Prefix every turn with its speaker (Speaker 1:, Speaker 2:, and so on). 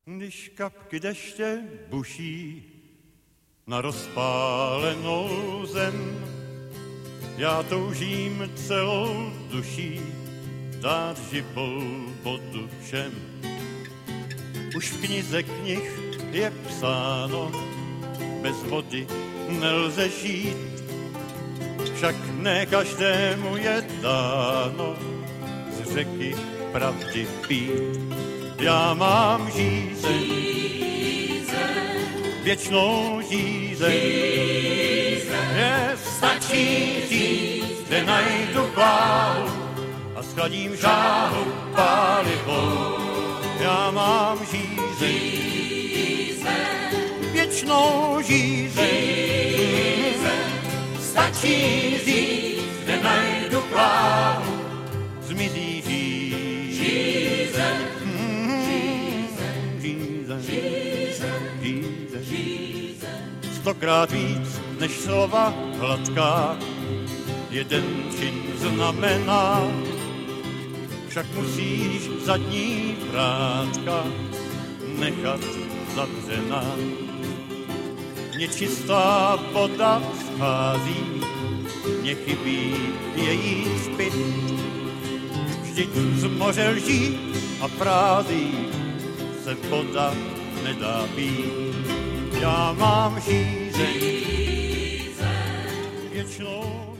Speaker 1: Když kapky deště buší na rozpálenou zem, já toužím celou duší dát živou vodu všem. Už v knize knih je psáno, bez vody nelze žít, však ne každému je dáno z řeky pravdy pít. Já mám žízeň, věčnou žízeň, je stačí říct, kde najdu váhu a schladím žáhu pálivou. Já mám žízeň, věčnou žízeň, stačí říct, kde najdu váhu, zmizí žízeň. Stokrát víc než slova hladká jeden čin znamená, však musíš zadní vrátka nechat zavřená. Nečistá voda schází, mně chybí její zpyt. Vždyť z moře lží a frází se voda nedá pít. Já mám žízeň věčnou.